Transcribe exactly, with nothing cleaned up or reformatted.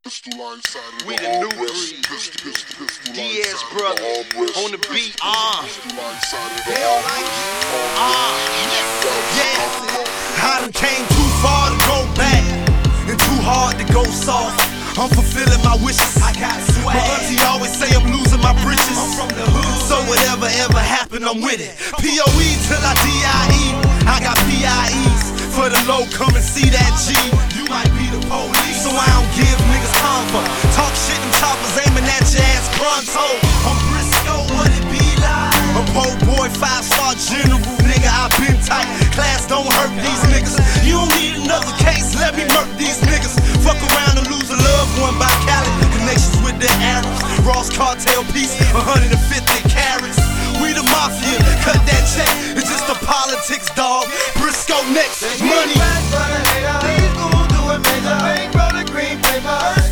We the new breed. Diaz brother on the beat. Ah, uh. uh. yeah. I done came too far to go back and too hard to go soft. I'm fulfilling my wishes. I got swag. My auntie always say I'm losing my britches. I'm from the hood, so whatever ever happened, I'm with it. P O E till I D I E. I got P I Es for the low. Come and see that G. You might be the police, so I don't give niggas comfort. Talk shit and choppers aiming at your ass pronto. I'm Briscoe, what it be like? A po boy, five star general, nigga. I been tight. Class don't hurt these niggas. You don't need another case. Let me murk these niggas. Fuck around and lose a loved one by Cali. Connections with the Arabs. Ross cartel piece, one hundred fifty carats. We the mafia, cut that check. It's just the politics, dog. Briscoe next.